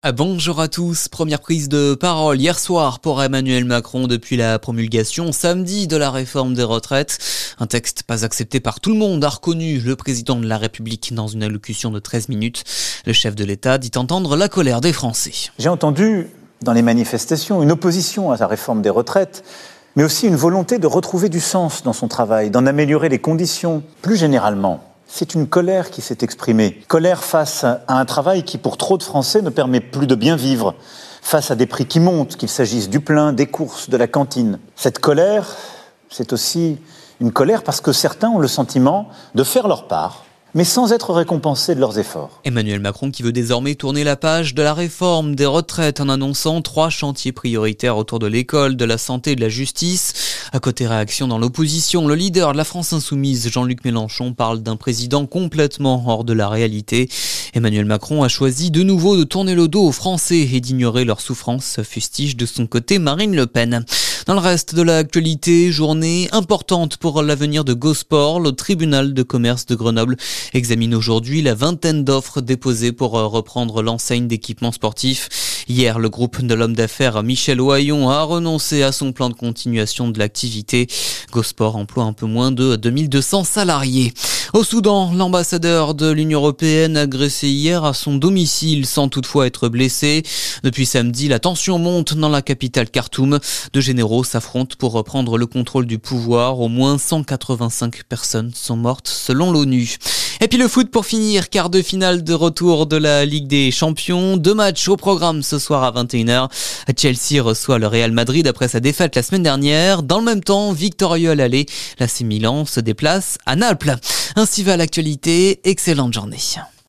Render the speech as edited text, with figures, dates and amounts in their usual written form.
Bonjour à tous, première prise de parole hier soir pour Emmanuel Macron depuis la promulgation samedi de la réforme des retraites. Un texte pas accepté par tout le monde, a reconnu le président de la République dans une allocution de 13 minutes. Le chef de l'État dit entendre la colère des Français. J'ai entendu dans les manifestations une opposition à sa réforme des retraites, mais aussi une volonté de retrouver du sens dans son travail, d'en améliorer les conditions. Plus généralement, c'est une colère qui s'est exprimée. Colère face à un travail qui, pour trop de Français, ne permet plus de bien vivre. Face à des prix qui montent, qu'il s'agisse du plein, des courses, de la cantine. Cette colère, c'est aussi une colère parce que certains ont le sentiment de faire leur part, mais sans être récompensés de leurs efforts. Emmanuel Macron qui veut désormais tourner la page de la réforme des retraites en annonçant 3 chantiers prioritaires autour de l'école, de la santé et de la justice. À côté réaction dans l'opposition, le leader de la France Insoumise, Jean-Luc Mélenchon, parle d'un président complètement hors de la réalité. Emmanuel Macron a choisi de nouveau de tourner le dos aux Français et d'ignorer leurs souffrances, fustige de son côté Marine Le Pen. Dans le reste de l'actualité, journée importante pour l'avenir de Gosport. Le tribunal de commerce de Grenoble examine aujourd'hui la vingtaine d'offres déposées pour reprendre l'enseigne d'équipements sportifs. Hier, le groupe de l'homme d'affaires Michel Ohaillon a renoncé à son plan de continuation de l'activité. Gosport emploie un peu moins de 2200 salariés. Au Soudan, l'ambassadeur de l'Union européenne agressé hier à son domicile sans toutefois être blessé. Depuis samedi, la tension monte dans la capitale Khartoum. Deux généraux s'affrontent pour reprendre le contrôle du pouvoir. Au moins 185 personnes sont mortes selon l'ONU. Et puis le foot pour finir, quart de finale de retour de la Ligue des Champions. 2 matchs au programme ce soir à 21h. Chelsea reçoit le Real Madrid après sa défaite la semaine dernière. Dans le même temps, victorieux à l'aller, l'AC Milan se déplace à Naples. Ainsi va l'actualité, excellente journée.